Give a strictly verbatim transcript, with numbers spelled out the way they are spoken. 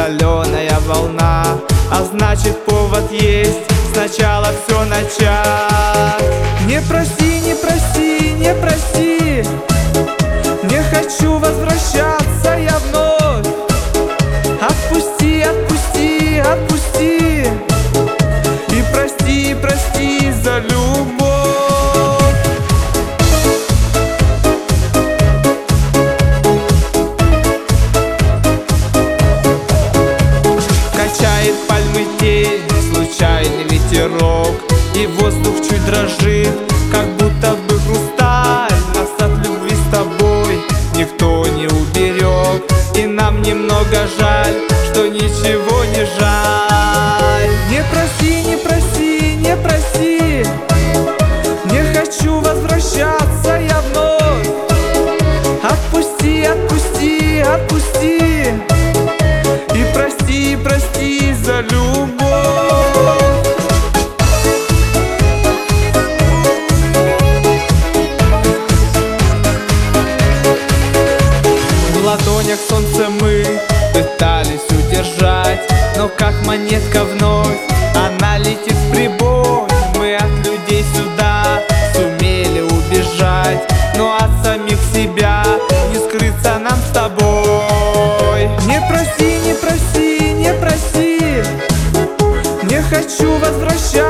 соленая волна, а значит повод есть сначала все начать. Не проси, не проси, не проси, не хочу возвращаться я вновь. Отпусти, отпусти, отпусти и прости, прости за любовь. Качает пальмы тень, случайный ветерок, и воздух чуть дрожит, как будто бы хрусталь. Нас от любви с тобой никто не уберег, и нам немного жаль, что ничего не жаль. Не проси, не проси, не проси, не хочу возвращаться я вновь. Отпусти, отпусти, отпусти и прости, прости за любовь. В ладонях солнце мы пытались удержать, но как монетка вновь она летит в прибой. Мы от людей сюда сумели убежать, но от самих себя не скрыться нам с тобой. Не проси, не проси, не проси, не хочу возвращаться